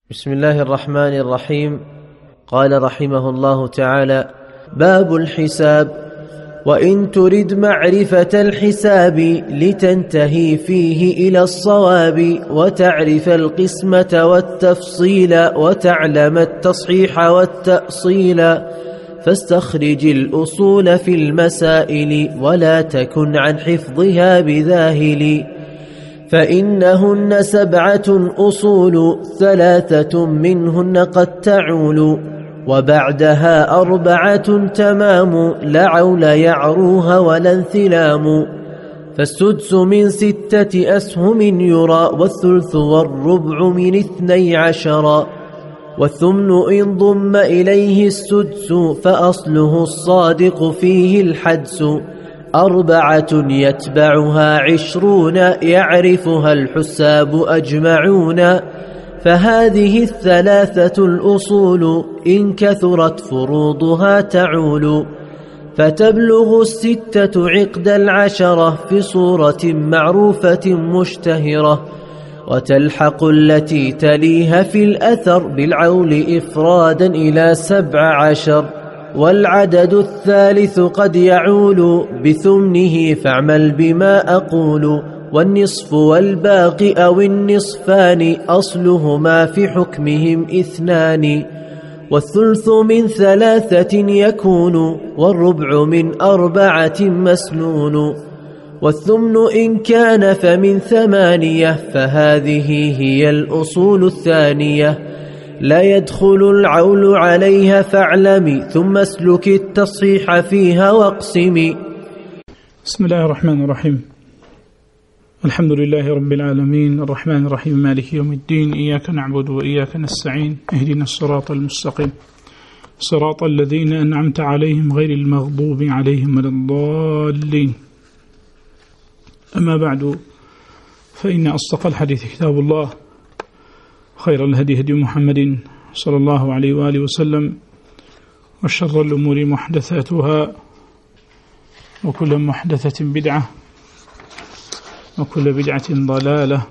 بسم الله الرحمن الرحيم. قال رحمه الله تعالى: باب الحساب. وإن ترد معرفة الحساب لتنتهي فيه إلى الصواب، وتعرف القسمة والتفصيل، وتعلم التصحيح والتأصيل، فاستخرج الأصول في المسائل، ولا تكن عن حفظها بذاهل. فإنهن 7 أصول، 3 منهن قد تعول، وبعدها 4 تمام، لا عول يعروها ولا انثلام. فالسدس من 6 أسهم يرى، والثلث والربع من 12، والثمن إن ضم إليه السدس، فأصله الصادق فيه الحدس. 4 يتبعها 20، يعرفها الحساب أجمعون. فهذه 3 الأصول، إن كثرت فروضها تعول. فتبلغ 6 عقد 10 في صورة معروفة مشتهرة، وتلحق التي تليها في الأثر بالعول إفرادا إلى 17. والعدد الثالث قد يعول بثمنه، فاعمل بما أقول. والنصف والباقي أو النصفان، أصلهما في حكمهم 2. والثلث من 3 يكون، والربع من 4 مسنون. والثمن إن كان فمن 8، فهذه هي الأصول الثانية. لا يدخل العول عليها فاعلمي، ثم اسلك التصحيح فيها واقسمي. بسم الله الرحمن الرحيم. الحمد لله رب العالمين، الرحمن الرحيم، مالك يوم الدين. إياك نعبد وإياك نستعين، اهدنا الصراط المستقيم، صراط الذين أنعمت عليهم غير المغضوب عليهم ولا الضالين. أما بعد، فإن أصدق الحديث كتاب الله، خير الهدي هدي محمد صلى الله عليه وآله وسلم، وشر الأمور محدثاتها، وكل محدثة بدعة، وكل بدعة ضلالة،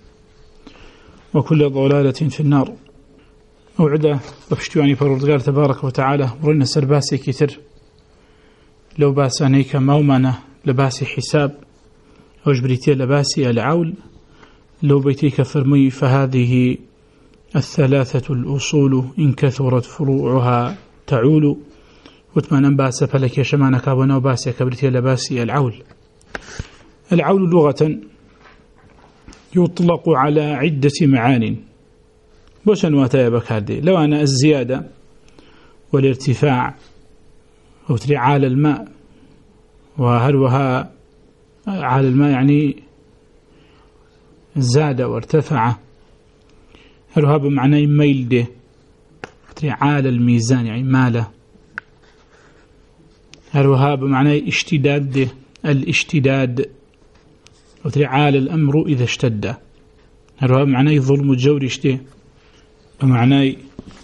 وكل ضلالة في النار. موعدة بفشتواني فردقار تبارك وتعالى ورنا سرباسي كتر، لو باسانيك مومنة لباسي حساب، أو جبريتي لباسي العول، لو بيتيك فرمي. فهذه 3 الأصول، إن كثرت فروعها تعول. وثمان باسا فلك يشمانك ونو باسي كبرتي لباسي العول. العول لغة يطلق على عدة معان. بوش أنواتا يبك هذه؟ لو أنا الزيادة والارتفاع، أو ترعال الماء، وهروها على الماء يعني زاد وارتفع. هروها بمعنى ميل ده، ترعال الميزان يعني ماله. هروها بمعنى اشتداد ده، الاشتداد، وترعال الأمر إذا اشتد. هروها بمعنى ظلم الجور اشته، بمعنى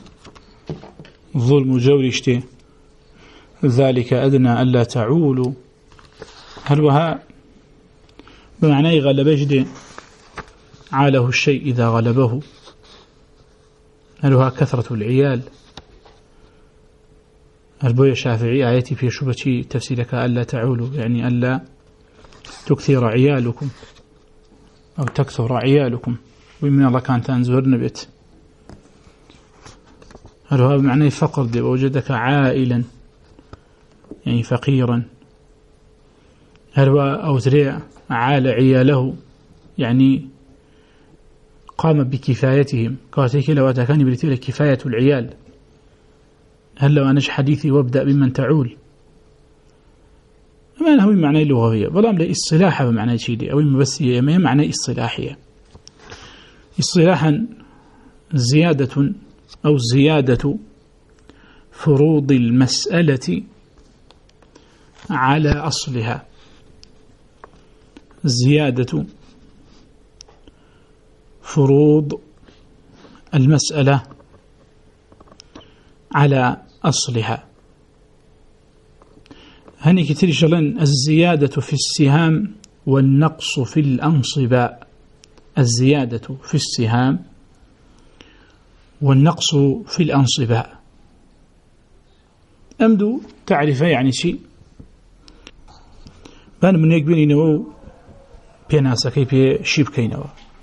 ظلم الجور اشته. ذلك أدنى ألا تعولوا. هروها بمعنى غلب جده، عاله الشيء إذا غلبه. هلوها كثرة العيال. البوية الشافعي آياتي في شبتي تفسيرك ألا تعولوا، يعني ألا تكثر عيالكم أو تكثر عيالكم. ومن الله كان تنزور نبت. هلوها بمعنى فقر دي، ووجدك عائلا يعني فقيرا. هلوها أو تريع عال عياله يعني قام بكفايتهم. كاتيك لو أتكاني بريتيل كفاية العيال. هل لو أنش حديثي وابدأ بمن تعول، ما أنه معنى لغوية، ظلام لا إصلاحة بمعنى شيء، أو المبسية ما معنى إصلاحية. إصلاحا زيادة أو زيادة فروض المسألة على أصلها. زيادة فروض المسألة على أصلها. هني كتير شغلين: الزيادة في السهام والنقص في الأنصباء. الزيادة في السهام والنقص في الأنصباء. أمدو تعرفه يعني شيء بان من يقبلني نو بيناسا كيف شيب كينوا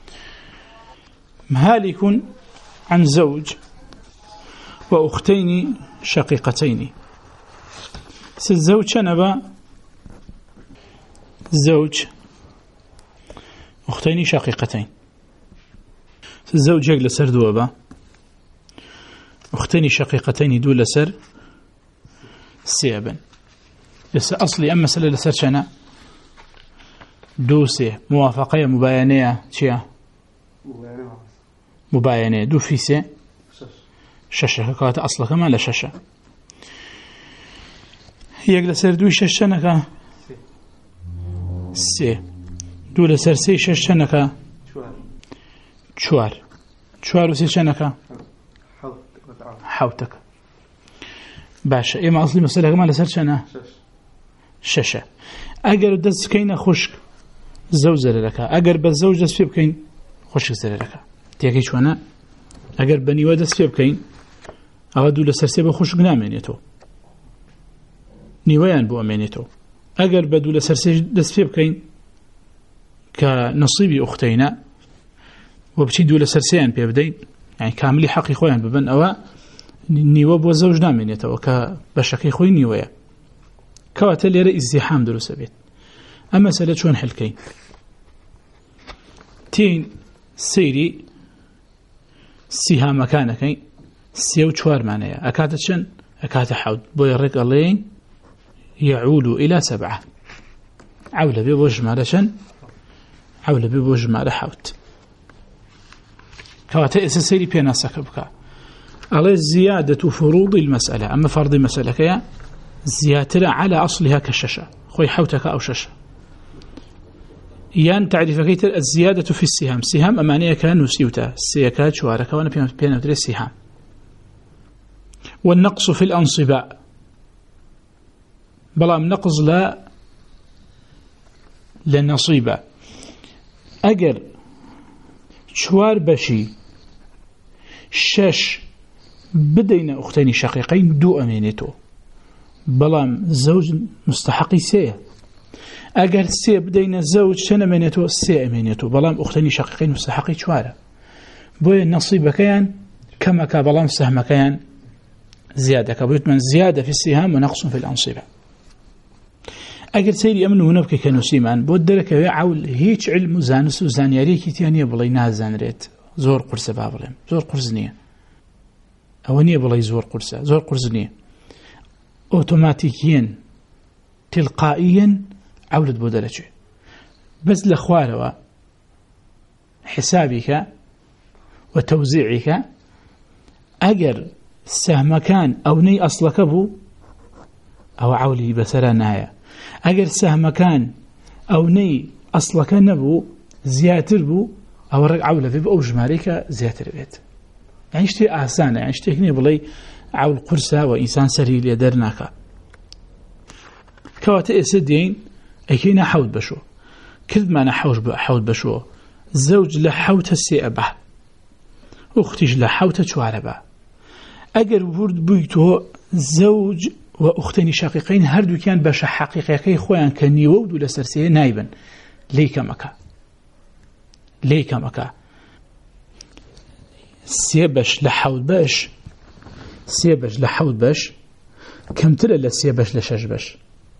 مهال يكون عن زوج وأختين شقيقتين. الزوج شنبا زوج أختين شقيقتين. الزوج يقل سر دوبا أختين شقيقتين دول سر سيابا. لسه أصلي أما سل لسر شنا دوسي موافقة مباينية شيا مباينة دو فيسي شاشة كانت أصلا كمان لا شاشة يقل سر دوي شاشنك سي دول سر سي شاشنك شوار وسي شنك حوتك باشا إما أصلي مسألة كمان لسر شنا شاشة. أجر دس كين خشك زوج لك أجر بالزوج دس فيه بكين خشك زر لك تيجي شو أنا أجر بني ودس فيه بكين أغدو لسرسيب خشك نامينيتو نيوان بو أمينيتو أجر بدو لسرسيب دس فيه بكين كنصيبي أختينا وبتشدوا لسرسيان بيبدين يعني كاملي حقي خوان ببن أو نيوا بو زوج نامينيتو كبشكي خوي نيويا كواتل يرى ازدحام دروس بيت. أما مسألة شون حلكين تين سيري سيها مكانكين سيو شوار معناها أكاد شن أكاد حود بويرك الله يعول إلى 7 عولة بوجمع لشن عولة بوجمع لحوت كواتل سيري بينا سكبك على زيادة فروض المسألة. أما فرض المسألة كيا زيادة على أصلها كالشاشة خوي حوتك أو شاشة يان تعرف كيف الزيادة في السهام سهام أمانية كانوا سيوتا سيكات شوارك وانا بينا ودري السهام. والنقص في الأنصباء بلا نقص لا للنصيبة أجر شوار بشي شش بدينا أختين شقيقين دو أمينتو بلام زوج مستحقي سيه أجر سي بدينا زوج شنا منيتو سي أمينتو بلام أختين شقيقين مستحقي شوارة بوي النصيب كيان كما كبلام سهم كيان زيادة كبيت من زيادة في السهام ونقص في الأنصبة. أجر سيري أمن ونبكي كانوا سيمان بودرك عول هيج علم زانس وزانياري كتيانية بلاي نازان ريت زور قرصة بابلهم زور قرصنية أونية بلاي زور قرصة زور قرصنية أوتوماتيكيا تلقائيا عولد بودرك بس لأخواروا حسابك وتوزيعك أجر سهم كان أو ني أصلك بو أو عولي بسرا نايا أجر سهم كان أو ني أصلك نبو زياتر بو أو رق عولة في بأو جماريك زياتر بيت يعني اشتي أحسان يعني اشتي هني بلي عول قرصة وإنسان سريل يدرناك كواتئ سدين أكينا حود بشو كذب ما حود بشو زوج لحوت السيئبه أختيج لحوت شواربه أجر ورد بيتو زوج وأختين شقيقين هردو كان باشا حقيقي خوان كان يود ولا سرسيه نايبا ليك مكا سيبش لحود باش كم تلا لسيبش لشش باش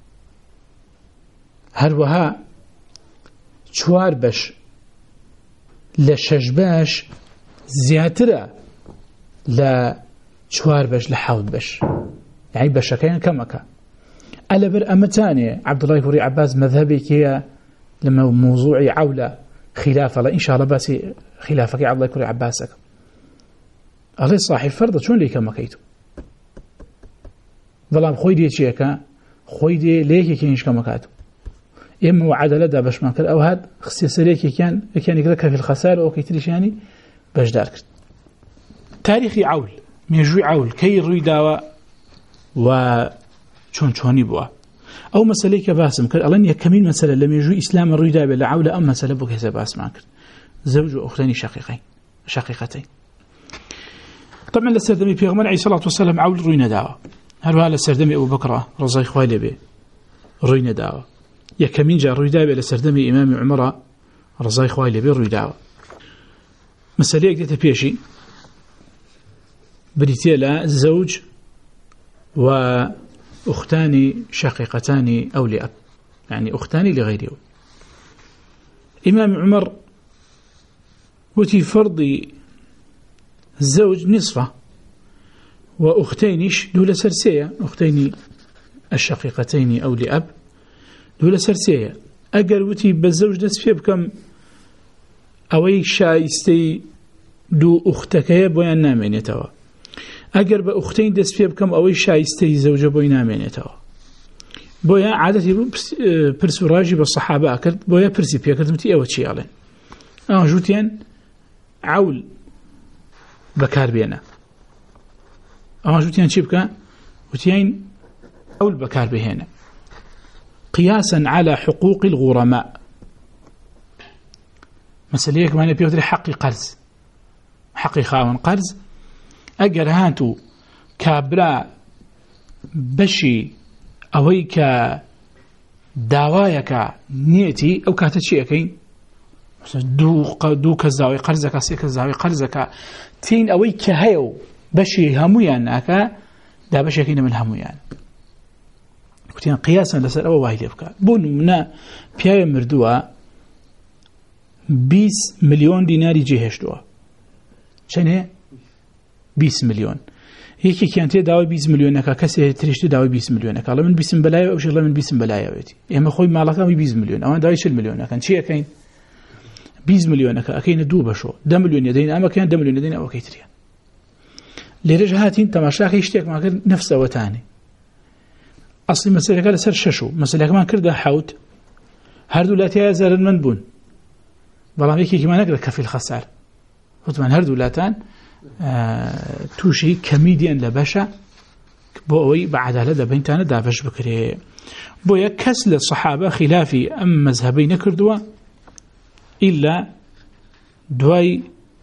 هروها چوار باش لشش باش زياتره لا چوار باش لحود باش يعني بشكين كمكا ألا بر أمتاني عبد الله كوري عباس مذهبي كي لما موضوعي عولة خلافة لا إن شاء الله بس خلافك عبد الله كوري عباسك الله صاحب فرض شون لي كمكيتو ظلام خوي دي شيكا خوي دي ليك كينش كمكاتو إما وعدل دا باش ما كر أو هاد خصيص ليك كان يقدر في الخسارة أو كيتريش يعني باش دارك تاريخي عول ميجوي عول كي روي داوا وشوني بوا أو مسألة كباسم كر الله يكمل مسألة لم يجوي إسلام روي داوا لعولة أم مسألة بك هذا باسم كر زوج وأختين شقيقتين طبعا لسردمي بيغمر عليه الصلاة والسلام عول روينا داوة هل لسردمي أبو بكر رضي خوالي به روينا داوة يكمين جاء روي داوة لسردمي إمام عمر رضي خوالي به روي داوة مسألة يقدر بيشي بريتيا لا زوج وأختان شقيقتان أو لأب يعني أختان لغيره إمام عمر وتي فرض الزوج نصفه وأختينش دولة سرسية أختين الشقيقتين أو لأب دولة سرسية أقل وتي بالزوج دس فيه بكم أوي شايستي دو أختك بويان نامين يتوا أقل بأختين دس فيه بكم أوي شايستي زوجة بويان نامين يتوا بويا عادتي برسو راجي بالصحابة أكل بويا برسي بيكرد متي أو تشي علين جوتين عول بكار بينا جوتين شبكة وتين عول بكار بهنا قياسا على حقوق الغرماء مسألة كمان بيوتر حقي قرز حقي خاون قرز أجر هانتو كابرا بشي أويك داوايك نيتي أو كاتشيكين دو كزاوي قرزك سي كزاوي قرزك تين أويك هيو بشي هميان أكا دا بشيكين من هميان وتين قياسا لسر أو واحد يبكى بون منا بياي مردوا 20 مليون ديناري جيهش دوا شنو 20 مليون هيك كانت داوي 20 مليون أكا كسي تريشتو داوي 20 مليون أكا الله من 20 بلايا أو شغله من 20 بلايا ويتي إما خوي مالك 20 مليون أو داوي 10 مليون أكا شيء كاين 20 مليون أكا أكين دوبة شو 10 مليون يدين أما كان 10 مليون يدين أو كيتريا لرجهاتين تماشاك يشتيك معك نفسه وتاني أصلي مسألة قال سر ششو مسألة كمان كرده حوت هردو لا تيازر المنبون بلام يكي كمان نقدر كفي الخسار وطبعا هردو لاتان توشي كميديان لباشا بوي بعد هذا بينتانا دافش بكري بويا كسل الصحابة خلافي أم مذهبين كردوا إلا دواي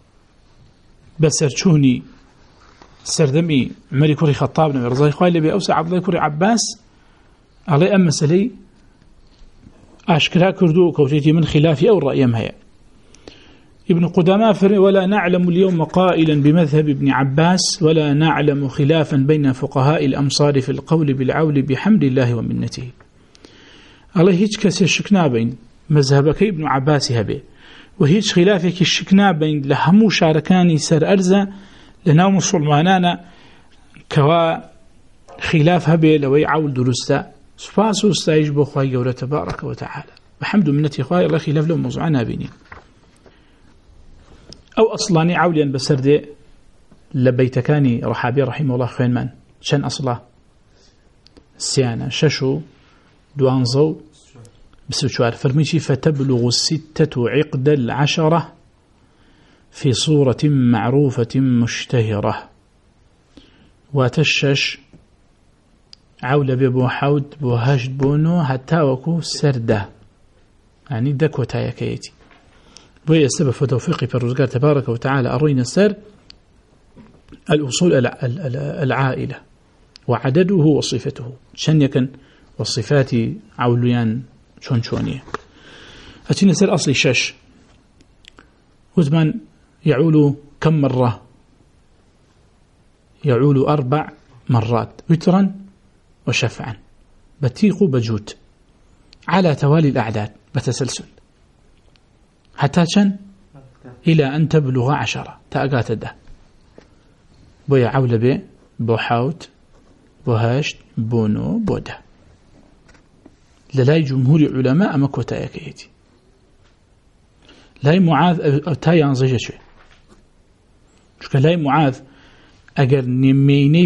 بسرچوني سردمي عمري كوري خطاب نبي رضي خوالي بي أوسع عبد الله كوري عباس علي أم مسلي أشكرا كردو كوتيتي من خلافي أو الرأي مهيا ابن قدامى فرمي ولا نعلم اليوم قائلا بمذهب ابن عباس ولا نعلم خلافا بين فقهاء الأمصار في القول بالعول بحمد الله ومنته الله هيج كسي الشكنا بين مذهبك ابن عباس هبه وهيج خلافك الشكنا بين لهمو شاركاني سر أرزة لنا مسلمانانا كوا خلاف هبه لوي عول درستا سباسو استايج بخواي جورة تبارك وتعالى بحمد منتي خواي الله خلاف لهم موضوعنا بيني أو أصلاني عوليا بسردي لبيتكاني رحابي رحمه الله خوين من شن أصلا سيانا ششو دوانزو بسوشوار فرميشي فتبلغ 6 عقد 10 في صورة معروفة مشتهرة وتشش عولة ببو حود بو هاشد بونو حتى وكو سردة يعني دكو تايكيتي بوي السبب في توفيقي في الرزقار تبارك وتعالى أروينا السر الأصول العائلة وعدده وصفته شن يكن والصفات عوليان شونية أتينا سر أصلي شش وزمان يعول كم مرة يعول 4 مرات وترا وشفعا بتيق بجوت على توالي الأعداد بتسلسل حتى شن إلى أن تبلغ 10 تأقات ده بويا عول بي بو حاوت بو هاشت بونو بوده للاي جمهور علماء مكوتا يكيتي لاي معاذ أو تاي أنزجة شوي شكا لاي معاذ أجر ميني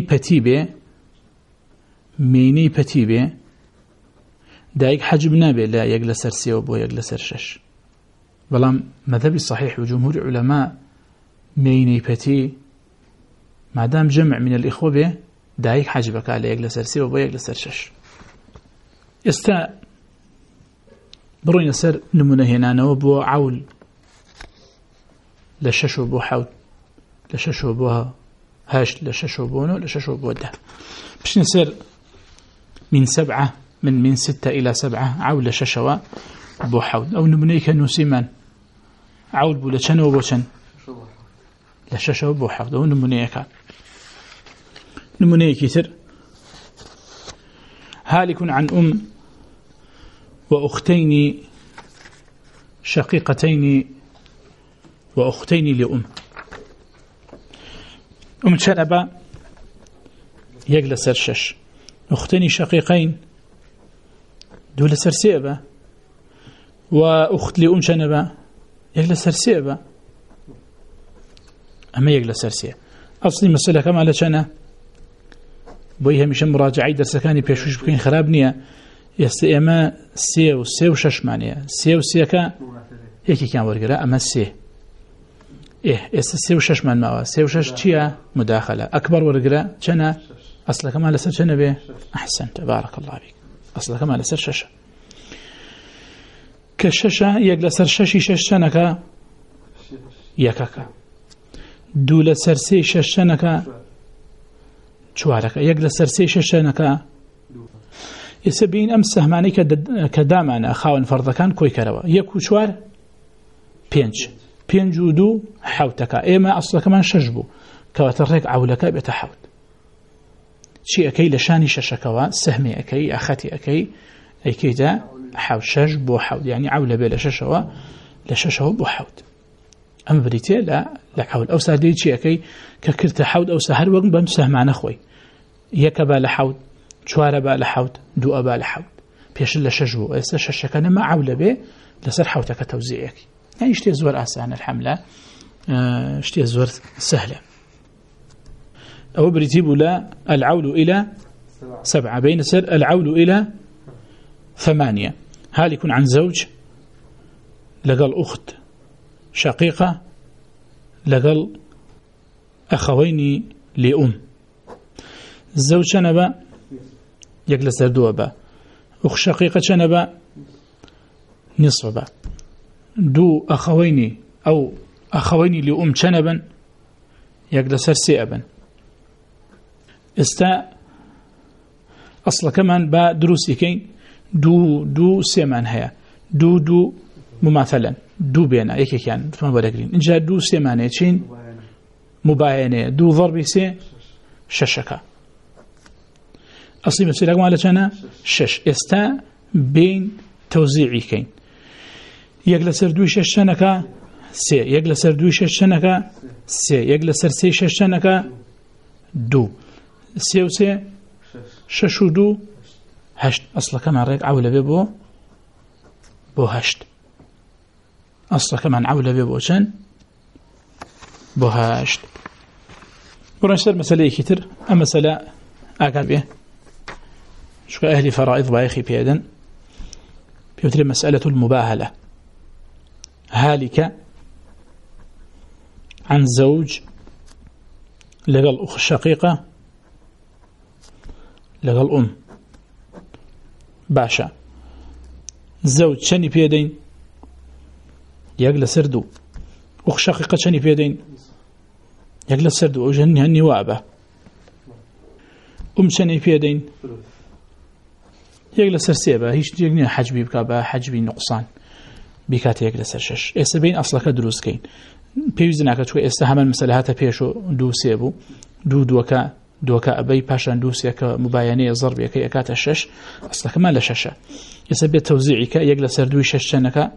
بتيبه دايك حجب نابي لا يجلس سرسي وبو يجلس سرشش بلام مذهبي الصحيح وجمهور علماء ميني بتي ما دام جمع من الإخوة به دايك حجبك على يجلس سرسي وبو يجلس سرشش يستا بروين سر نمونه هنا وبو عول لشش وبو حوت لشش وبوها هشت لششو بونو لششو بوده باش نسر من 7 من 6 إلى 7 عول ششوا بو حود أو نمنيك نسيمان عول بو لشن وبوشن لششوا بو حود أو نمنيك يتر هالك عن وأختين شقيقتين وأختين لأم شنبا يقل سرشش أختين شقيقين دول سرسيبة وأخت لأم شنبا يقل سرسيبة أما يقل سرسيبة أصلي مسألة كما لشنا بويها مش مراجعي درسكاني بيشوش بكين خرابنية يستيما سي وشش معنية سي وسيكا يكي كان ورقراء أما سي سي وشش من ماوا سي وشش تيا مداخلة أكبر ورقراء كنا أصلا كما لسر كنا به أحسنت بارك الله بك أصلا كما لسر ششة كالششة يقلسر ششي ششنك يكك دول سرسي ششنك شوارك يقلسر سي ششنك يسبين أمس سهماني كدامانا خاون فرضكان كوي كروا يكو شوار بينج ودو حوتك إما أصلا كمان شجبو كواترك عولك بتحوت شيء أكي لشاني ششكوا سهمي أكي أختي أكي أكي دا حو شجب وحوت يعني عولة بلا ششوا لششوا بحوت أما بريتي لا عول أو سهدي شيء أكي ككرت حوت أو سهر وقم بمسه معنا خوي يكبا لحوت شوارا با لحوت دو أبا لحوت بيش لشجبو إسا ششكنا ما عولة بي لسر حوتك توزيعك يعني اشتي زور آسان الحملة اشتي زور سهلة أو بريتيب لا العول إلى 7 بين سر العول إلى 8 هل يكون عن زوج لقل أخت شقيقة لقل أخوين لأم الزوج شنبا يجلس دوبا أخ شقيقة شنبا نصفا دو أخوين أو أخوين لأم شنبا يجلس سيئبا استا أصلا كمان با دروسي كين دو سيمان هيا دو مماثلا دو بينا ايكي كان فما بلاقرين إن جاء دو سيمانة چين مباينة دو ضربي سي ششكا أصلي مسألة قمالة جانا شش استا بين توزيعي كين يجلسر دوي ششنكا سي يجلسر دوي ششنكا سي يجلسر سي ششنكا دو سي وسي ششو دو هشت أصلا كمان ريك عولة بيبو بو هشت أصلا كمان عولة بيبو شن بو هشت ورنشتر مسألة كتير أما مسألة أقال بيه شو أهلي فرائض بايخي بيدن بيوتري مسألة المباهلة هالك عن زوج لقى أخ شقيقة لقى الأم باشا زوج شني بيدين يقل سردو أخ شقيقة شني بيدين يقل سردو أو جهني هني وابه شني بيدين يقل سرسيبه هيش يقني حجبي بكابه حجبي نقصان بكات يقل سرشش إسبين أصلا كدروس كين بيوزناك تقول استهمل مسألة بيشو دو سيبو دوكا أبي باشان دوسيا كمباينة ضرب يكي أكات الشش أصلا كمان لششة يسبب توزيعك يقل سردوي ششنك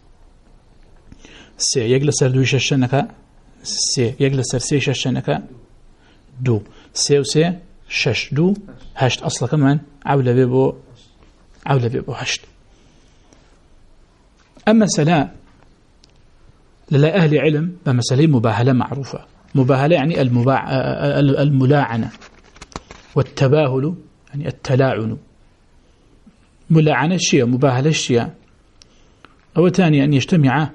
سي يقل سردوي ششنك سي يقل سرسي ششنك دو سي وسي شش دو هشت أصلا كمان عولة بيبو هشت أما مسألة للا أهل علم بمسألة مباهلة معروفة مباهلة يعني الملاعنة والتباهل يعني التلاعن ملاعنة الشيء مباهلة الشيء أو ثاني أن يجتمع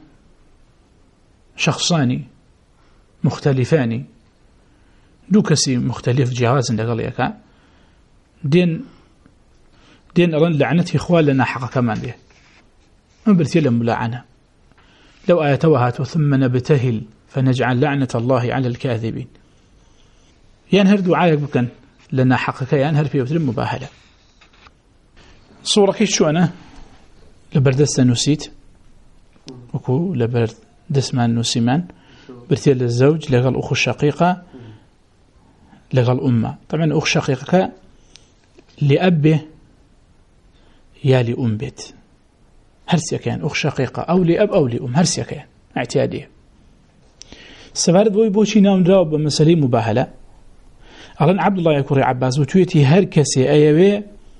شخصان مختلفان دو كسي مختلف جواز لقليك دين أرن لعنته إخوان لنا حق كمان له أمبرتي لملاعنة لو آيتوهات ثم نبتهل فنجعل لعنة الله على الكاذبين یان هەردوو عایەک بکەن لە ناحەقەکە یان هەر پێوترن مباهلە. سوورەکەی چۆنە لە بەردەستە نووسیت وەکو لە بەردەستمان نووسیمان برتێ لە زەوج لەگەڵ ئوخ شەقیقە لەگەڵ ئومە. طبعا ئوخ شەقیقەکە لأب بێ یا لأم بێت، هەرسیەکەیان ئوخ شەقیقە ئەو لأب ئەو لأم هەرسیەکەیان اعتیادیە. سەبارەت بۆچی ناونراوە بە مەسەلەی مباهلە. ئەڵێن عەبدوڵڵای کوڕی عەباس وتوێتی هەر کەسێ ئەیەوێ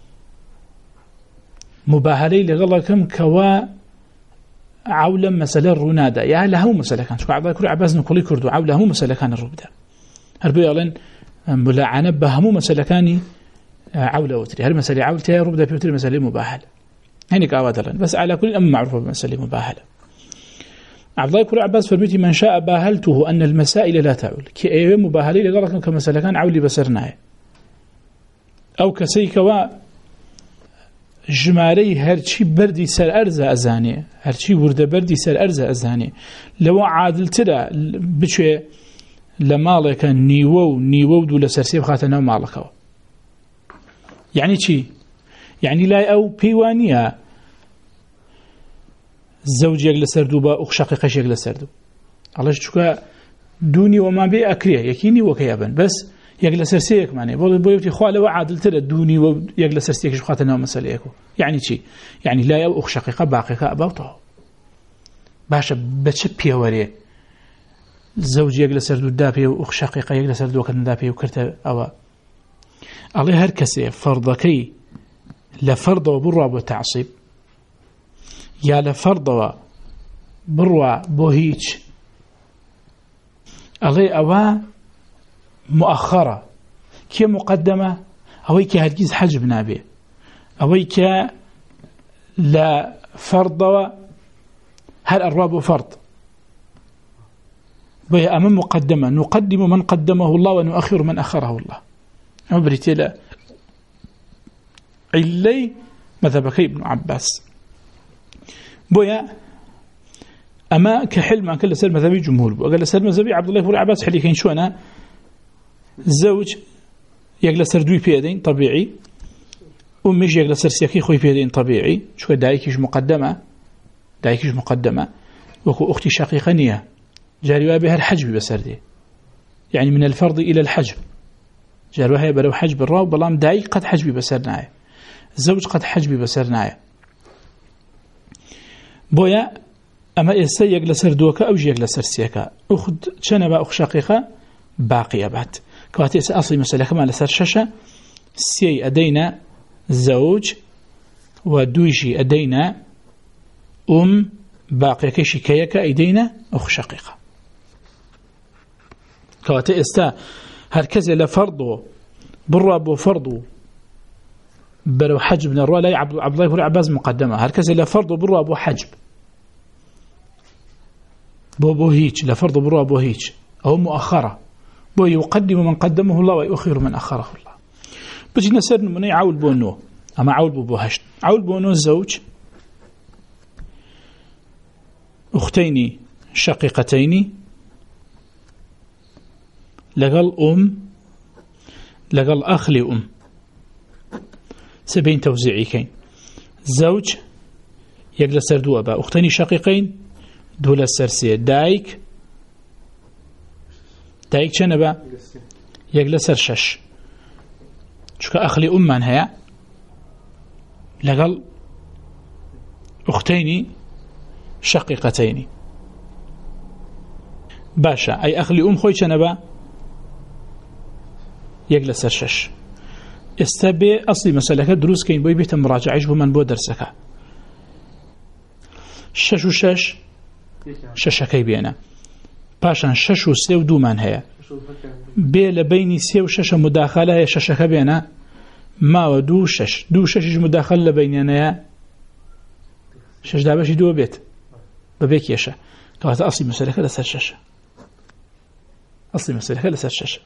مباهلەی لەگەڵەکەم کەوا عەو لەم مەسەلە ڕوونادا یا لە هەموو مەسەلەکان، چونکە عەبدوڵڵای کوڕی عەباس نقڵی کردو عەو لە هەموو مەسەلەکان ڕووبدا، هەر بۆیە ئەڵێن ملاعانە بە هەموو مەسەلەکانی عەو لەوتری، هەر مەسەلەی عەو تێیە ڕووبدا پێوتری مەسەلەی مباهلە. هەنێک ئاوا دەڵێن، بەس عەلا کولین ئەمە معروفە بمەسەلەی مباهلە. عەبدوڵڵای کوڕی عەباس فەرموویەتی من شاء باهلته أن المسائل لا تعول، کە ئێوێ مباهلەی لەگەڵەکەن کە مەسەلەکان عەولی بەسەر نایە. ئەو کەسەی کەوا ژمارەی هەرچی بەردی سەر ئەرزە ئەزانێ، هەرچی وردە بەردی سەر ئەرزە ئەزانێ، لەوە عادلترە بچێ لە ماڵێکە نیوە و دوو لە سەرسێ بخاتە ناو ماڵەکەوە. یعنی چی؟ یعنی لای ئەو پەیوانیە زەوجێک لەسەر دوو بە ئوخ شەقیقەشێک لەسەر دوو. ئەڵەش چووکە دوو نیوەمان بێ ئەکرێ، یەکی نیوەکەی ئەبن، بەس یەک لەسەر سەیەکمانێ، بۆ یوتی خوا لەوە عادلترە دوو نیوە یەک لەسەر سەیەکیش بخاتە ناو مەسەلەیەکەوە. یعنی چی؟ یعنی لای ئەو ئوخ شەقیقە باقیەکە ئەباوتەوە. باشە بە چ پێوەرێ زەوجێک لەسەر دوو دا پێ و ئوخ شەقیقە یەک لەسەر دووەکەندا پێ و کردە ئەوە. ئەڵێ هەر کەسێ فەرضەکەی لە فەرضەوە بڕوا بۆ تەعسیب یا لە فەرضەوە بڕوا بۆ هیچ، ئەڵێ ئەوە مؤخرە. کێ مقدمە؟ ئەوەی کە هەرگیز حەجب نابێ، ئەوەی کە لە فەرضەوە هەر ئەڕوا بۆ فەرض، بۆیە ئەمە مقدمە. نقدم من قدمه الله ونؤخر من أخره الله. ئەمە بریتێ لە عیلەی مەذهبەکەی ابن عباس. بۆیە ئەمە کە حلمان کە لەسەر مەذهبی جمهور بوو. ئەگەر لەسەر مەذهبی عەبدوڵڵای کوڕی عەباس حلیکەین چۆنە؟ زەوج یەک لەسەر دووی پێدەین طبیعی، ئومیش یەک لەسەر سێکەی خۆی پێدەین طبیعی، چونکە دایکیش مقدمە وەکو ئوختی شەقیقە نییە، جاری وایە بێ هەر حەجبی بەسەر دێ، یعنی من الفرض إلى الحجب، جاری وایە بەرەو حەجب ڕاو، بەڵام دایک قەت حەجبی بەسەر نایە، زەوج قەت حەجبی بەسەر نایە. بۆیە ئەمە ئێستا یەک لەسەر دووەکە ئەوش یەک لەسەر سێکە، ئوخت چەنە بە ئوخ شەقیقە باقیە بات، کەواتە ئێستا ئەسڵی مەسەلەکەمان لەسەر شەشە، سێی ئەدەینە زەوج و دوویشی ئەدەینە باقیەکەیشی کە یەکە ئەیدەینە ئوخ شەقیقە. کەواتە ئێستا هەر کەسێ لە فەرض بڕوا بۆ فەرض و بەرەو حەجب نەڕوا لای عەبدوڵڵای کوڕی عەباس مقدمە، هەر کەسێ لە فەرض بڕوا بۆ حەجب بۆ هیچ، لە فەرض بڕوا بۆ هیچ، ئەو مؤخرە، بۆ يقدم من قدمه الله ويؤخر من أخره الله. بجينا سر نمونەی عەول بۆ نۆ، ئەمە عەول بوو بۆ هەشت. عەول بۆ نۆ زەوج ئوختەینی شەقیقەتەینی لەگەڵ لەگەڵ ئەخلی سبين توزيعي كين. زوج يقل سر دو أبا أختين شقيقين دول سر دايك شنبا يقل سر شش شكا أخلي أمان هيا لقل أختين شقيقتين باشا أي أخلي خوي شنبا يقل سر شش استبي أصلي مسألة دروس كين بوي بيت مراجعة بو من بو درسك شش وشش شش كي بينا باشان شش وسي ودو من هي بي لبيني سي وشش مداخلة هي شش كبينا ما ودو شش دو شش مداخلة بيننا شش دابش دو بيت ببيك يشا كانت أصلي مسألة لسر شش أصلي مسألة لسر شش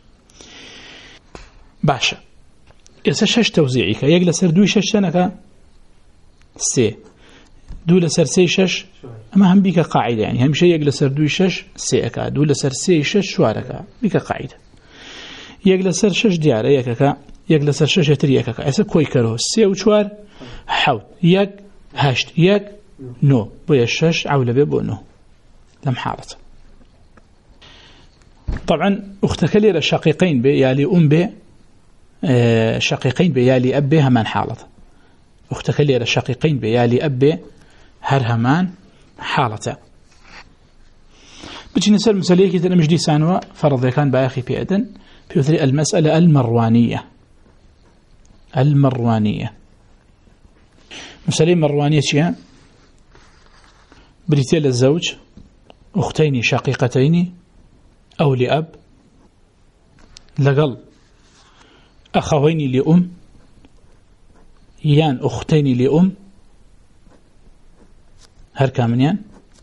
باشا إذا شش توزيعك يقل سر دوي شش سنك سي دو لسر سي شش أما هم بيك قاعدة يعني هم شيء يقل سر دوي شش سي أكا دو لسر سي شش شوارك بيك قاعدة يقل سر شش ديار يكك يقل سر شش تريكك عسى كوي كرو سي وشوار حوت يك هشت يك نو بويا الشش عولة بيبو نو لم حارت. طبعا أختك لي شقيقين بي يالي بي شقيقين بي يالي أب بي همان حالت أختك لي شقيقين بي يالي أب بي هر همان حالته. بجي نسأل مسألة كده مجدي سانوا فرض كان باخي في أدن في المسألة المروانية. مسألة مروانية شيئا بريتيل الزوج أختين شقيقتين أو لأب لقل أخوين لأم يان أختين لأم هر كامنيان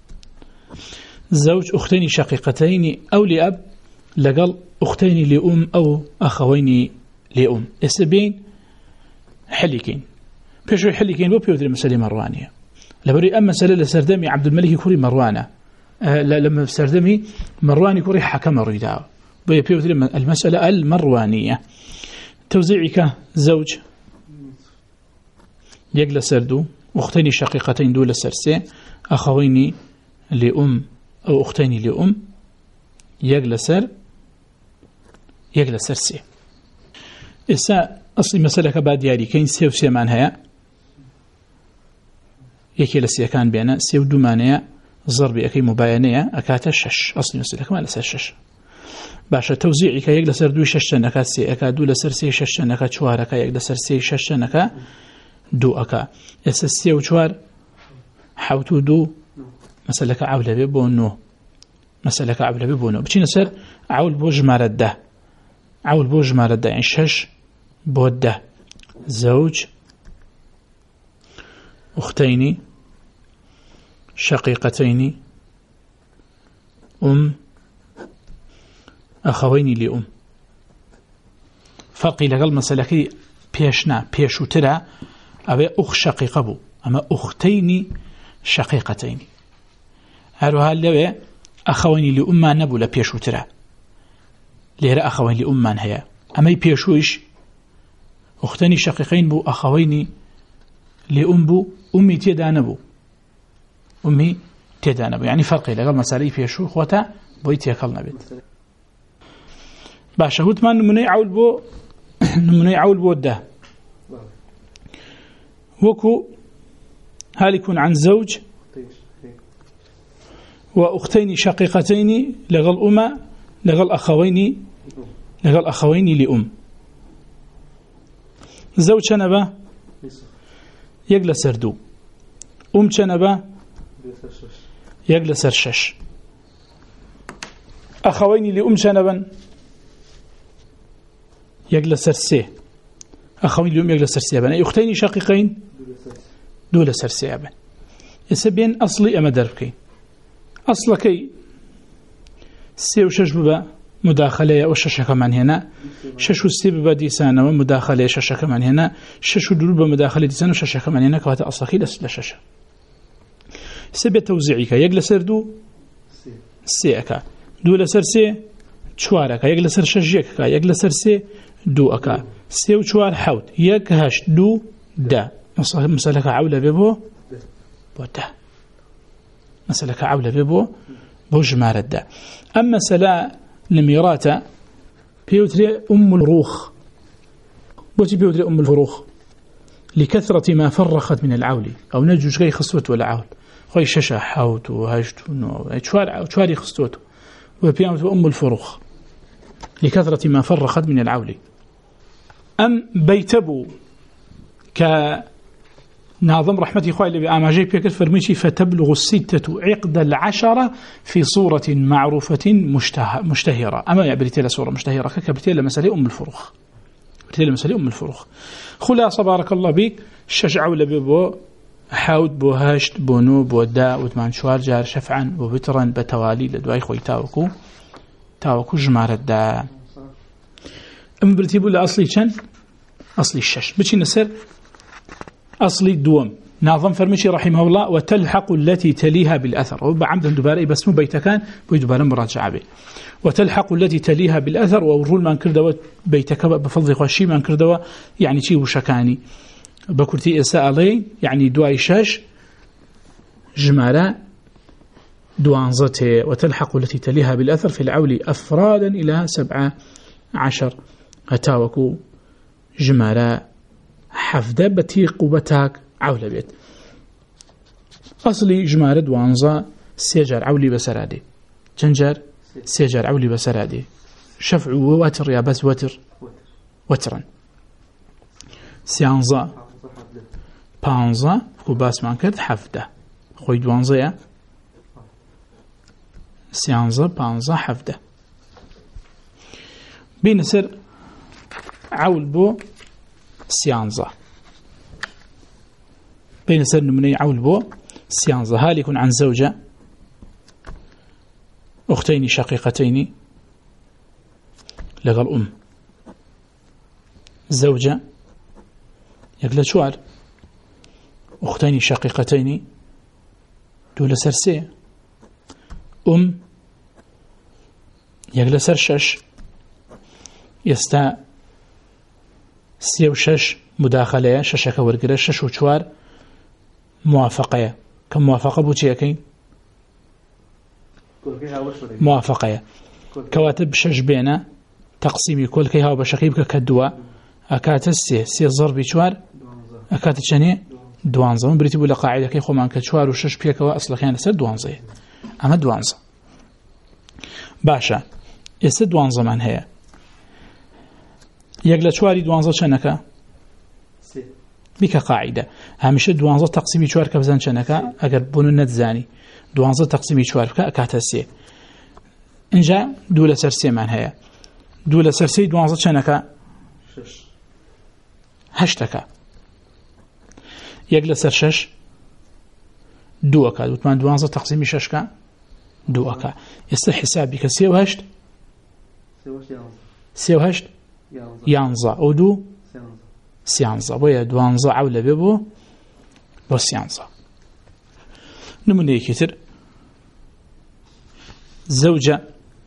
زوج أختين شقيقتين أو لأب لقل أختين لأم أو أخوين لأم السبين حليكين بيشو حليكين بو بيودري مسألة مروانية لبري أما مسألة لسردمي عبد الملك كوري مروانة لما سردمي مرواني كوري حكم ريداو بيودري المسألة المروانية. توزيعك زوج يقل سردو أختين شقيقتين دول سرسي أخوين لأم أو أختين لأم يقل سرسي. إسا أصلي مسألة كبا دياري كين سيو سيمان هيا يكي لسيا كان بينا سيو دومانيا ضربي أكي مباينية أكاتا شش أصلي مسألة كما لسا شش باشا توزيعك يقل سر دوي ششتنكا سي أكا دو لسر سي ششتنكا چواركا يقل سر سي ششتنكا دو أكا إسا سيو چوار حوتو دو مسألة كعولة ببونو مسألة كعولة ببونو بچين سر عول بوج مارده عول بوج مارده يعني شش بوده زوج أختين شقيقتين أخوين لأم. فرقي لقل مسألة بيشنا بيشو ترى أبي أخ شقيقة بو أما أختين شقيقتين هروها اللي أخوين لأم نبو لبيشو ترى ليرى أخوين لأم هيا أما يبيشوش أختين شقيقين بو أخوين لأم بو أمي تيدانبو يعني فرقي لقل مسألة بيشو خوتا بويت يكلنا بيت باشا هو تمان نمني عول بو ده وكو هل يكون عن زوج وأختين شقيقتين لغل أما لغل أخوين لأم. زوج شنبا يقل سردو شنبا يقل سرشش أخوين لأم شنبا يقل سرسي أخوين لأم يقل سرسي أبن أختين شقيقين دول سرسي أبن يسبين أصلي أما دربكين أصلكي سي وشش ببا مداخلة وشش كمان هنا شش وسي ببا ديسانة ومداخلة شش كمان هنا شش ودربا مداخلة ديسانة وشش كمان هنا كواتا أصلكي لشش سبي توزيعك يقل سردو سي أكا دول سرسي چوارك يقل سر شجيك يقل سرسي دو أكا سي وچوار حوت يك هش دو دا مسألة عولة ببو بودا مسألة عولة ببو بوجمار الدا. أما مسألة لميراتا بيوتري أم الفروخ بوتي بيوتري أم الفروخ لكثرة ما فرخت من العول أو نجوش غي خصوت ولا عول غي ششا حوت وهجت وشواري خصوته وبيامت أم الفروخ لكثرة ما فرخت من العول. أم بيتبو كناظم رحمة إخوة اللي بأماجي بيكر فرميشي فتبلغ 6 عقد 10 في صورة معروفة مشتهرة. أما يعبرتي صورة مشتهرة كبرتي مسألة أم الفروخ خلاصة بارك الله بيك شجعوا لبيبو حاود بو هاشت بو نو بو دا وثمان شوار جار شفعا وبترا بتوالي لدواي خوي تاوكو جمار الدا. أم برتيبو لأصلي كان أصلي الشش بشي نسر أصلي دوم ناظم فرمشي رحمه الله وتلحق التي تليها بالأثر وبعمدا دباري بس مو بيتكان بيدبار مراجعة به وتلحق التي تليها بالأثر والرول من كردوا بيتك بفضل خوشي من كردوا يعني شي وشكاني بكرتي إساء يعني دواي شاش جمالة دوانزته وتلحق التي تليها بالأثر في العول أفرادا إلى 17 هتاوكو جمالة حفدة بتيق وبتاك عولة بيت أصلي جمالة دوانزة سيجار عولي بسرادي جنجر سيجار عولي بسرادي شفع ووتر يا بس وترا سيانزة بانزة كوباس مان كرد حفدة خوي دوانزة يا سيانزة بانزة حفدة بينسر عول بو سيانزة بينسر نمني عول بو سيانزة هل يكون عن زوجة أختين شقيقتين لغا الأم زوجة يقل شوال أختين شقيقتين دول سرسية يقل سرشش يستا سيو شش مداخلة ششك ورقرة شش وشوار موافقة كم موافقة بوتيكين موافقة كواتب شش بينا تقسيمي كل كيها وبشقيبك كدوا أكات سي ضربي شوار أكات شني دوانزة من بريتي بولا قاعدة كي خمان كشوار وشش بيك وأصلا كان سر دوانزة أما دوانزة باشا يسد دوانزة من هي يقل شواري دوانزة شنكا بك قاعدة هميشه دوانزة تقسيمي شوار كبزان شنكا أقر بونو نتزاني دوانزة تقسيمي شوار كأكات السي إنجا دولة سرسي من هي دولة سرسي دوانزة شنكا هشتكا يقل سرشش دوكا دوتمان دوانزة تقسيمي ششكا دوكا يستر حسابك سيوهشت يانزا أو دو سيانزا بويا دوانزا عولة بيبو بو سيانزا نموني كتر زوجة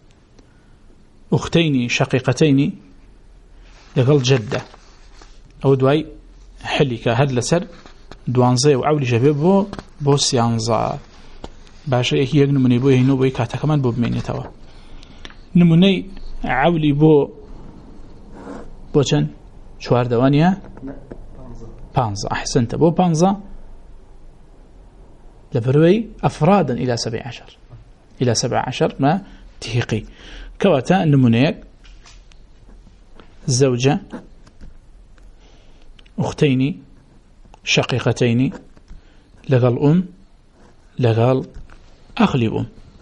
أختين شقيقتين لقل جدة أو دواي حليكا هاد لسر دوانزا وعولي جبيبو بو سيانزا باشا يكي يق نموني بو يهنو بو كاتا كمان بو بميني توا نموني عولي بو بوچن چوار دوانيا بانزا أحسنت بو بانزا لبروي أفرادا إلى 17 ما تهيقي كواتا نمونيك زوجة أختين شقيقتين لغال لغال أخلي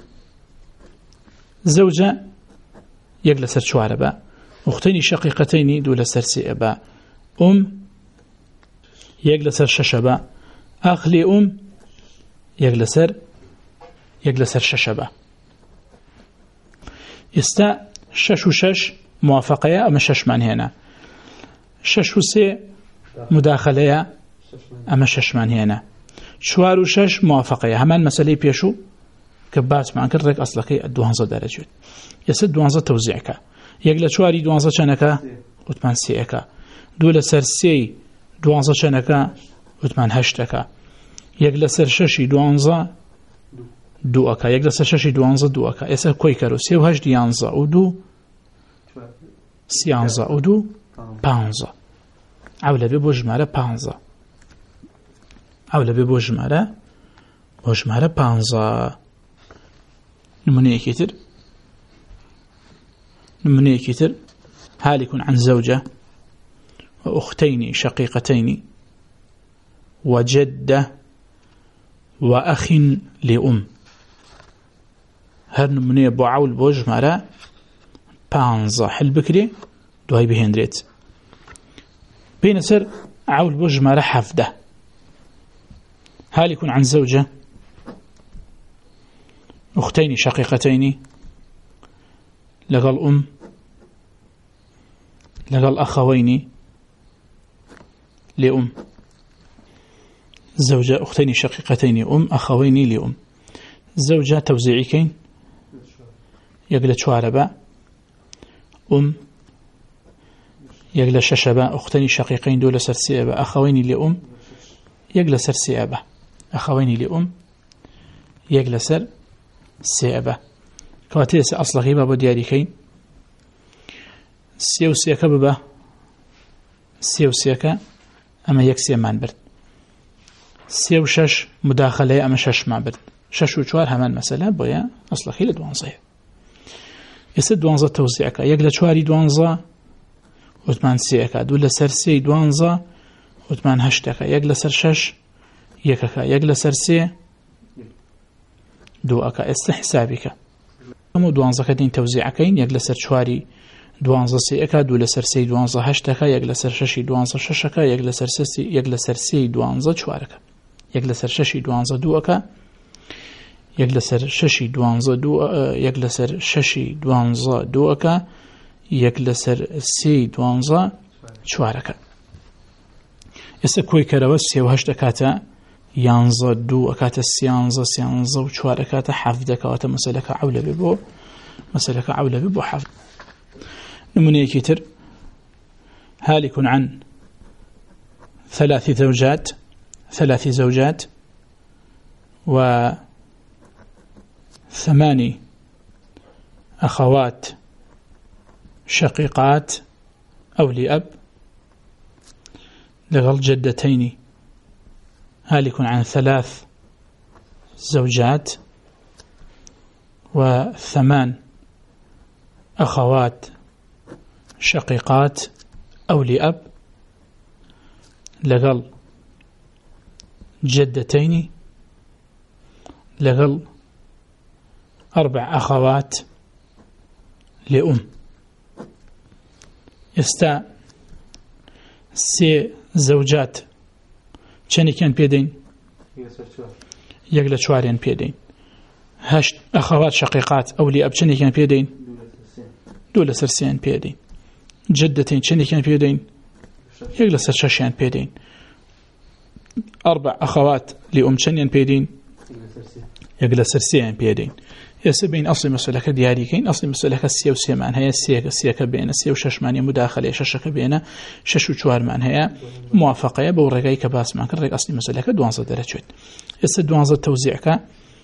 زوجة يجلس شوار با أختين شقيقتين دول سرسي با يجلس ششبا أخلي يجلس ششبا يستا شش موافقة أما شش من هنا شش سي مداخلة أما شش من هنا شوار شش موافقة همان مسألة بيشو كبات معك الرق أصلك الدوانزة درجة يسد دوانزة توزيعك يقل شواري دوانزة شنكا وثمان سيئكا دولة سر سي دوانزة شنكا وثمان هشتكا يقل سر ششي دوانزة دوكا يقل سر ششي دوانزة دوكا يسر كويكرو سيو هشت يانزة ودو سيانزة ودو بانزة عولة ببو جمالة بانزة عولة ببو جمالة بانزة نموني كتر هالك عن زوجة وأختين شقيقتين وجدة وأخ لأم هر نموني بعول بوج مرا بانزا حل بكري دوهي بهندريت بين سر عول بوج مرا حفدة هالك عن زوجة أختين شقيقتين لقى لقى الأخوين لأم زوجة أختين شقيقتين أخوين لأم زوجة توزيعيكين يقل شواربا يقل ششبا أختين شقيقين دول سرسيابا أخوين لأم يقل سرسيابا أخوين لأم يقل سرسيابا كواتيس أصل غيبا بدياريكين سيوسيكا ببا سيوسيكا أما يكسي مان برد سيو شش مداخلة أما شش ما برد شش وشوار همان مسألة بويا أصل خيل دوانزة يسد دوانزة توزيعك يقل شواري دوانزة وثمان سيكا دول سر سي دوانزة وثمان هشتك يقل سر شش يكك يقل سر سي دو أكا استحسابك أمو دوانزة كدين توزيعكين يقل سر شواري دوانزة سيكا دول سر سي دوانزة هشتك يقل سر ششي دوانزة ششك يقل سر سي دوانزة شوارك يقل سر ششي دوانزة دو أكا يقل سر ششي دوانزة دو يقل سر ششي دوانزة دو أكا يقل سر سي دوانزة شوارك يسكوي كروس سي وهشتكاتا يانزة دو أكاتا سيانزة وشواركاتا حفدك واتا مسألك عولة ببو حفد نموني كتر هالك عن ثلاث زوجات و8 أخوات شقيقات أو لأب لغل جدتين هالك عن 3 زوجات و8 أخوات شقيقات أو لأب لغل جدتين لغل 4 أخوات لأم يستا 3 زوجات چنی كان بيدين يقل شوارين بيدين 8 أخوات شقيقات أو لأب چنی كان بيدين دول سرسيان بيدين جدتين چنی كان بيدين يقل سرشاشيان بيدين 4 أخوات لأم چنيان بيدين يقل سرسيان بيدين يسبين أصل مسألة دياريكين أصل مسألة السيو سيمان هي السيكة بين السيو ششمانية مداخلة ششك بين شش وشوار مان هي موافقة بورقاي كباس مان كرق أصل مسألة دوانزة درجات يسد دوانزة توزيعك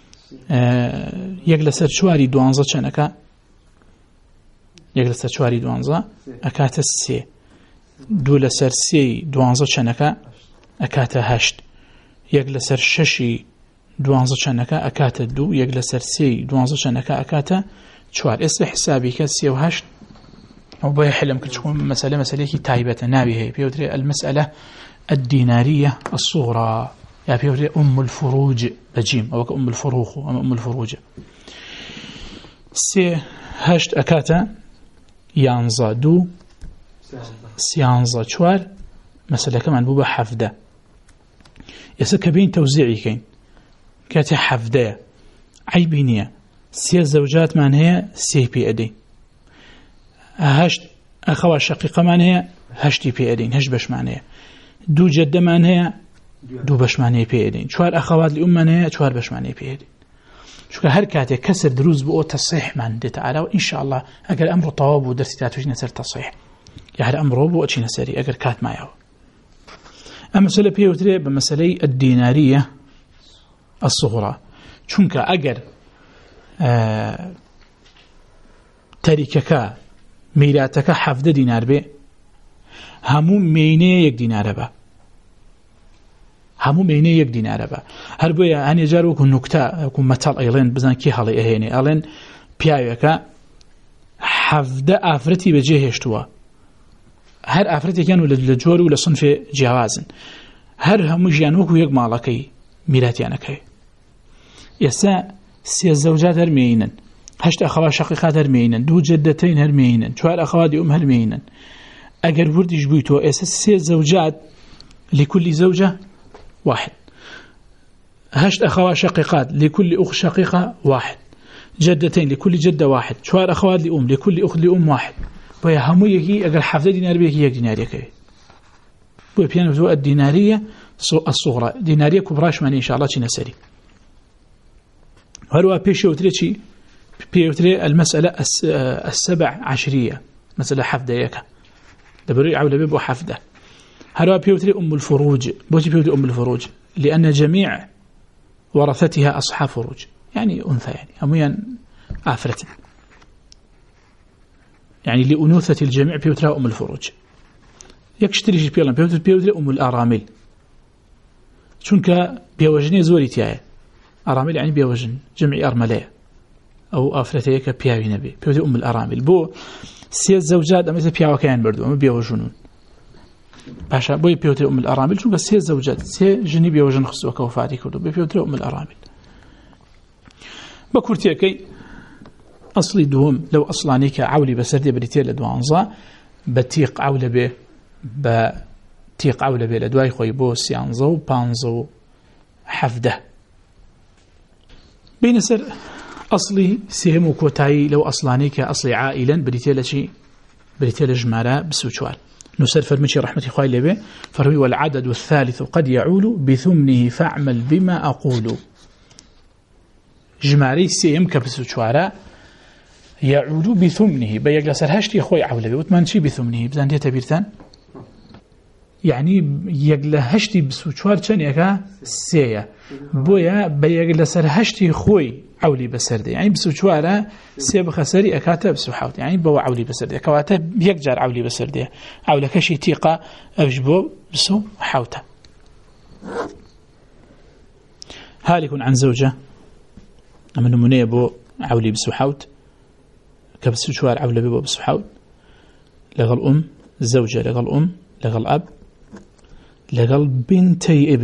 يقل سر شواري دوانزة چنك يقل سر شواري دوانزة أكات السي دول سر سي دوانزة چنك أكات هشت يقل سر ششي دوانزة چنك أكات دو يقل سر سي دوانزة چنك أكات چوار إسر حسابي كسي وهشت وبايا حلم كتشكون مسألة تايبة نابي هي بيوتري المسألة الدينارية الصغرى يا بيوتري أم الفروج بجيم أو أم الفروخ أم الفروج سي هشت أكات يانزا دو سيانزا چوار مسألة كمان بوبا حفدة يسكى بين توزيعي كين كاتي حفدة عيبينية 3 زوجات من هي سي بي أدين 8 أخوات شقيقة من هي 8 بي أدين 8 باش من هي 2 جدة من هي 2 باش من هي بي أدين 4 أخوات لأم من هي 4 باش من هي بي أدين شو هر كاتي كسر دروز بقو تصحيح من دي تعالى وإن شاء الله أجل أمر طواب ودرسي تاتوش نسر تصحيح يعني أمر بقو أتشي نسري أجل كات ما يهو أما مسألة بيوتري بمسألة الدينارية الصغرى چونك أجر تركك ميراتك 7 دينار بي همو مينه 1 دينار با همو مينه 1 دينار با هر بويا هني جار وكو نكته وكو متال ايلين بزن كي حالي اهيني الين بيايكا 7 افرتي بجه هشتوا هر افرتي كانوا لجور ولا صنف جوازن هر همو جيان وكو 1 مالكي ميراتيانكي يسا 3 زوجات هرمينن 8 أخوات شقيقات هرمينن 2 جدتين هرمينن 4 أخوات أم هرمينن أجر وردش بيتو أساس 3 زوجات لكل زوجة 1 8 أخوات شقيقات لكل أخت شقيقة 1 جدتين لكل جدة 1 4 أخوات لأم لكل أخت لأم 1 ويا همو يكي أجر 7 دينار بيكي 1 دينار يكي بو بيانو الدينارية الصغرى دينارية كبراش معني إن شاء الله نسري هروا بيشي وتريشي بيوتري المسألة 17 مسألة حفدة يكا دبري عولة بيبو حفدة هروا بيوتري أم الفروج بوتي بيوتري أم الفروج لأن جميع ورثتها أصحاب فروج يعني أنثى يعني أميا آفرة يعني لأنوثة الجميع بيوترها أم الفروج يكشتريش بيوتري أم الأرامل چونك بيوجني زوري تيايا أرامل يعني بيوجن جمع أرملية أو آفرتيك بياوي نبي بيوتري أم الأرامل بو سي زوجات أما بياوا كيان بردو أما بيوجنون باشا بو بيوتري أم الأرامل چونك سي زوجات سي جني بيوجن خصوك وفاتي كردو بيوتري أم الأرامل بكورتيكي أصلي دوم لو أصلانيك عولي بسردي بريتير لدوانزا بتيق عولي به بتيق عولي به لدواي خوي بو سيانزو بانزو حفده بين سر أصلي سيهم كوتاي لو أصلانيك أصلي عائلا بريتير جمارة بسوشوال نسر فرمشي رحمة خوي لبه فروي والعدد الثالث قد يعول بثمنه فاعمل بما أقول جماري سيهم كبسوشوارا يعود بثمنه بيجلس هشتي خوي عولة وتمان شي بثمنه بزان دي تبيرتان يعني يجل هشتي بسوچوار چن يكا سيا بويا بيجلس هشتي خوي عولي بسرد يعني بسوچوارا سي بخسري اكاته بسوحوت يعني بو عولي بسرد كواته يكجر عولي بسرد عوله كشي تيقه افجبو بسو حوته هالك عن زوجه من منيه بو عولي بسوحوت كبسوچوار عولة بيبو بسوحوت لغل أم زوجة لغل أم لغل أب لغل بنتي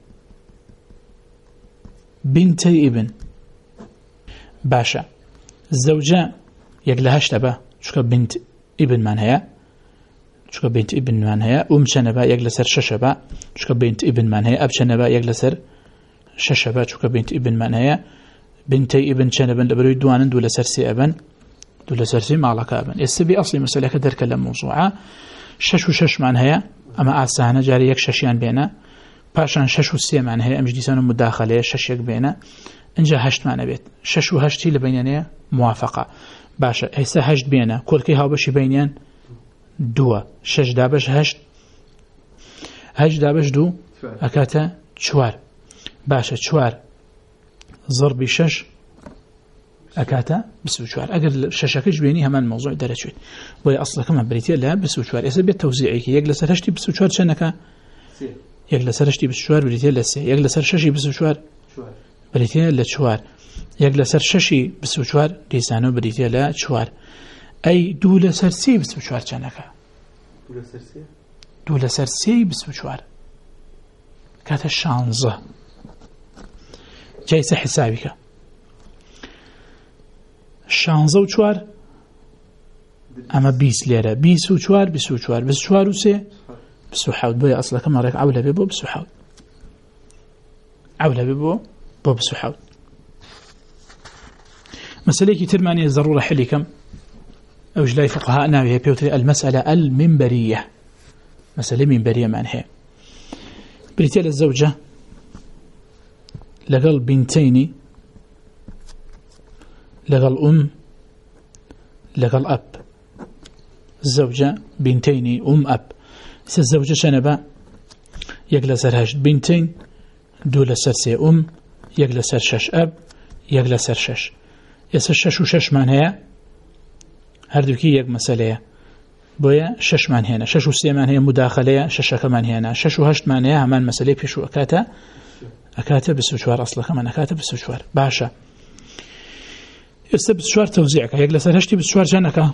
ابن باشا الزوجة يقلهاش تبا شكا بنت ابن من هيا شكا بنت ابن من هيا أم شنبا يقلسر ششبا شكا بنت ابن من هيا أب شنبا يقلسر ششبا شكا بنت ابن من هيا بنتي ابن شنبا لبروي دوانن دولا سرسي ابن دولا سرسي معلقة ابن يستبي أصلي مسألة كدر كلام موضوعة شش وشش معناها أما أسانا جاري يك ششيان بينا باشان شش وسي معناها أمجديسان مداخلة شش يك بينا انجا هشت معنى بيت شش وهشتي لبينانية موافقة باشا هيسا هشت بينا كل كي هاو بشي بينيان دوا شش دابش هشت دابش دو أكاتا چوار باشا چوار ضربي شش أكاتا بسوشوار أجر شاشكش بيني همان موضوع درجات وهي أصلا كمان بريتيا لا بسوشوار إذا بالتوزيعي يجلس هشتي بسوشوار شنكا يجلس هشتي بسوشوار بريتيا لا سي يجلس هششي بسوشوار بريتيا لا شوار يجلس هششي بسوشوار لسانه بريتيا لا شوار أي دولة سرسي بسوشوار شنكا دولة سرسي بسوشوار كاتا الشانزة جايسة حسابك شانزە و چوار ئەمە 20 لێرە 24 24 24 و 3 27 بۆیە ئەسڵەکە مەڕێک عەولە بێ بۆ 27 عەولە بێ بۆ 27 مەسەلەیەکی ترمانیە ضرورة حليكم ئەوش لای فقهاء ناوی هەیە پێوترێ المسألة المنبرية مسألة منبرية معناها بريتيا للزوجة لەگەڵ بنتين لغل أم لغل أب الزوجة بنتين أب الزوجة شنبا يجلس هشت بنتين دول سرسي يجلس شش أب يجلس شش يسر شش وشش معناها هردوكي يك مسألة بويا شش معناها شش وسي معناها مداخلة شش كمان هنا شش وهشت معناها همان مسألة بيشو أكاتا بسوشوار أصلا كمان أكاتا بسوشوار باشا بسوار توزيعك يجلس هشتي بسوار جنكا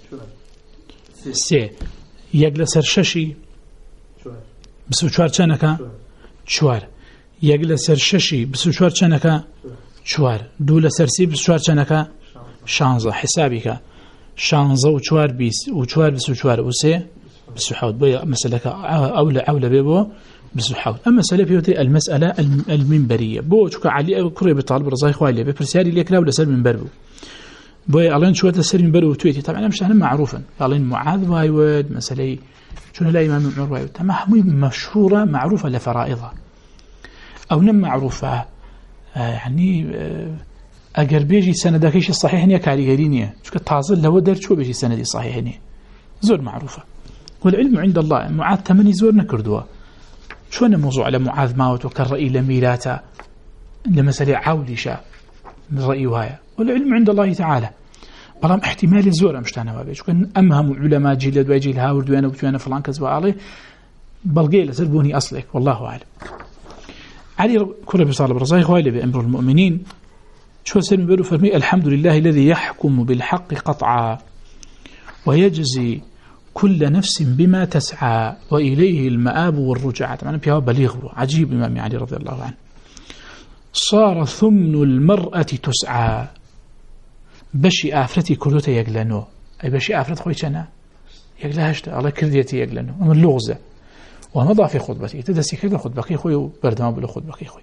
سي يجلس ششي بسوار جنكا شوار يجلس ششي بسوار جنكا شوار دولة سرسي بسوار جنكا شانزة حسابك شانزة وشوار بيس وشوار بسوار وسي بسوحود بيا مسألة أولى بيبو بسوحود أما مسألة بيوتي المسألة المنبرية بو شكا علي كري بطالب رزاي خوالي ببرسياري ليك لا ولا سر منبر بو بوي ألين شو تسرين برو تويتي طبعا مش أنا معروفا ألين معاذ وايود مسألة شنو لا إمام عمر وايود تمام مشهورة معروفة لفرائضها أو نم معروفة يعني أجر بيجي سنة كيش الصحيح نيا كاريجرينيا شو كتعزل لو در شو بيجي سنة دي صحيح نيا زور معروفة والعلم عند الله معاذ ثماني زور نكردوا شو أنا موضوع على معاذ ماوت وكالرأي لميلاته لمسألة عولشة من رأي وهاي والعلم عند الله تعالى بلام احتمال زور مشتانا وابي شو كان أمهم علماء جيل وجيل هاورد وأنا وأنا فلان كذا عليه بلقي لسربوني أصلك والله أعلم. علي كل بصالة برزاي خوالي بأمر المؤمنين شو سلم بيرو فرمي الحمد لله الذي يحكم بالحق قطعا ويجزي كل نفس بما تسعى وإليه المآب والرجعة. طبعا بيها بليغ عجيب إمام علي رضي الله عنه. صار ثمن المرأة تسعى بشي آفرتي كردوتا يقلنو أي بشي آفرت خوي كنا يقلهشت الله كرديتي يقلنو أما اللغزة ومضى في خطبتي تدسي كذا خطبكي خوي وبردما بلو خطبكي خوي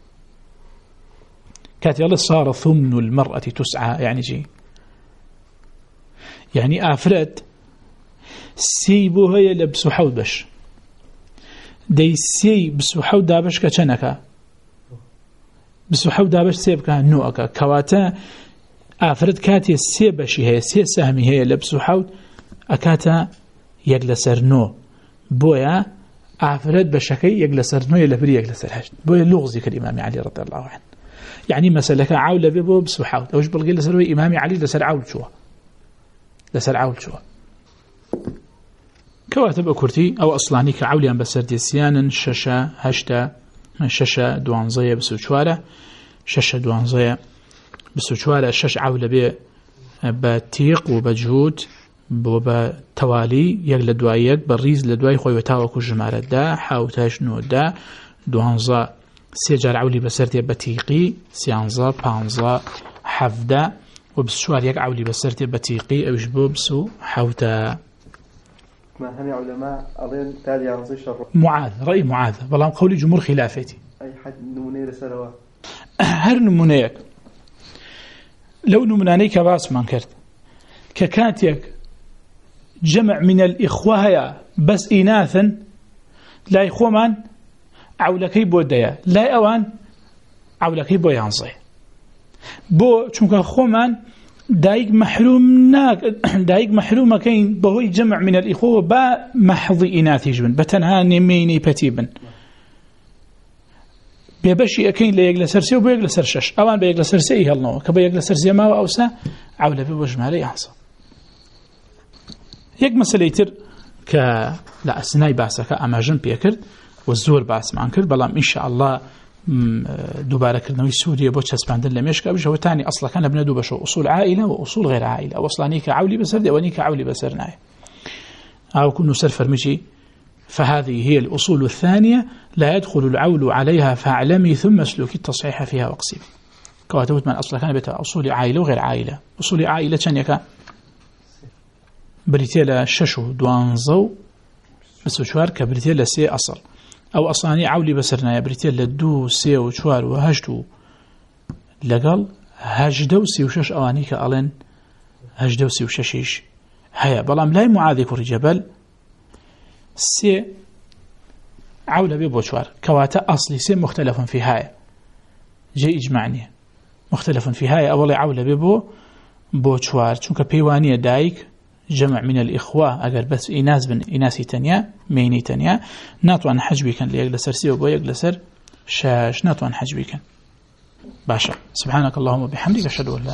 كاتي الله صار ثمن المرأة تسعى يعني جي يعني آفرت سيبوها يلبسو حود بش دي سي بسو حود دابش كچنكا بسو حود دابش سيبكا نوكا كواتا آفرت كاتي سي بشي هي سي سهمي هي لبسو حود أكاتا يجلسر نو بويا آفرت بشكي يجلسر نو يلبري يجلسر هشت بويا لغزي كالإمام علي رضي الله عنه يعني مسألة عولة بيبو بسو حود أوش بلغي لسروي إمامي علي لسر عول شو لسر عول شو كواتب أكورتي أو أصلاني كعوليان بسردي سيانا ششة هشتا ششة دوانزية بسوشوالة ششة دوانزية بسوشوالة شش عولة بي بتيق وبجهود وبتوالي يق لدواي يق بالريز لدواي خوي وتاوكو جمارة دا حاوتاش نو دا دوانزا سيجار عولي بسردي بتيقي سيانزا بانزا حفدا وبسوال يق عولي بسردي بتيقي أوجبو بسو حاوتا ما هني علماء أظن تالي عن زي شر معاذ رأي معاذ والله قولي جمهور خلافتي أي حد نموني رسالة هر نمونيك لو نمونانيك باس ما انكرت ككاتيك جمع من الإخوة بس إناثا لا إخوة من عولكي بوديا لا أوان عولكي بو ينصي بو چونك أخوة من دايق محروم كين بهوي جمع من الإخوة با محضي إناثي جبن بتنها نميني بتيبن بيبشي أكين ليقل سرسي وبيقل سرشش أوان بيقل سرسي إيه الله كبيقل سرسي ما وأوسا عولة بوجمالي يحصل يك مسألة يتر لا أسناي باسك أماجن بيكرد والزور باس ما انكر بلام إن شاء الله دوباره كردنوی سوریه بۆ چەسپاندن لە مێشکە بژەوە تانی ئەسڵەکان لە بنە دوو بەشەوە ئوسول عائلة وأصول غير عائلة أو أصلاني كعولي بسر دي أواني كعولي بسر ناي أو كنو سر فرمجي فهذه هي الأصول الثانية لا يدخل العول عليها فاعلمي ثم اسلوك التصحيح فيها وقصيب كواتوت من أصلكان بتا أصول عائلة وغير عائلة أصول عائلة كان بريتيلا ششو دوانزو بسوشوار كبريتيلا سي أصل أو أصلاني عولي بسرنا بريتيل لدو سي وشوار وهجدو لقل هجدو سي وشش أواني كألين هجدو سي وششيش هيا بلام لاي معاذي كوري جبل سي عولة ببوشوار كواتا أصلي سي مختلف في هاي جي إجمعني مختلف في هاي أولي عولة ببو بوشوار چونك بيوانية دايك جمع من الإخوة أجر بس إناس بن إناسي تانية ميني تانية ناتوان حجبي كان ليقلسر سي وبو يقلسر شاش ناتوان حجبي كان باشا سبحانك اللهم وبحمدك أشهد أن لا